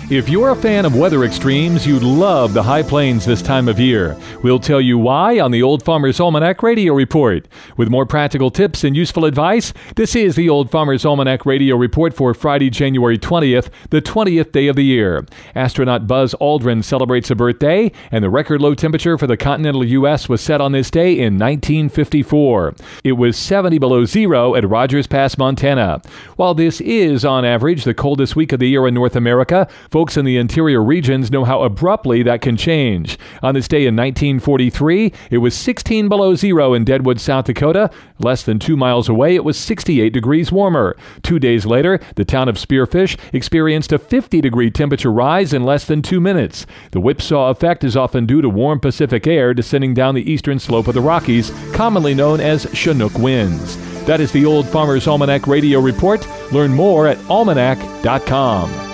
If you're a fan of weather extremes, you'd love the high plains this time of year. We'll tell you why on the Old Farmer's Almanac Radio Report. With more practical tips and useful advice, this is the Old Farmer's Almanac Radio Report for Friday, January 20th, the 20th day of the year. Astronaut Buzz Aldrin celebrates a birthday, and the record low temperature for the continental U.S. was set on this day in 1954. It was 70 below zero at Rogers Pass, Montana. While this is, on average, the coldest week of the year in North America, folks in the interior regions know how abruptly that can change. On this day in 1943, it was 16 below zero in Deadwood, South Dakota. Less than 2 miles away, it was 68 degrees warmer. 2 days later, the town of Spearfish experienced a 50-degree temperature rise in less than 2 minutes. The whipsaw effect is often due to warm Pacific air descending down the eastern slope of the Rockies, commonly known as Chinook winds. That is the Old Farmer's Almanac Radio Report. Learn more at almanac.com.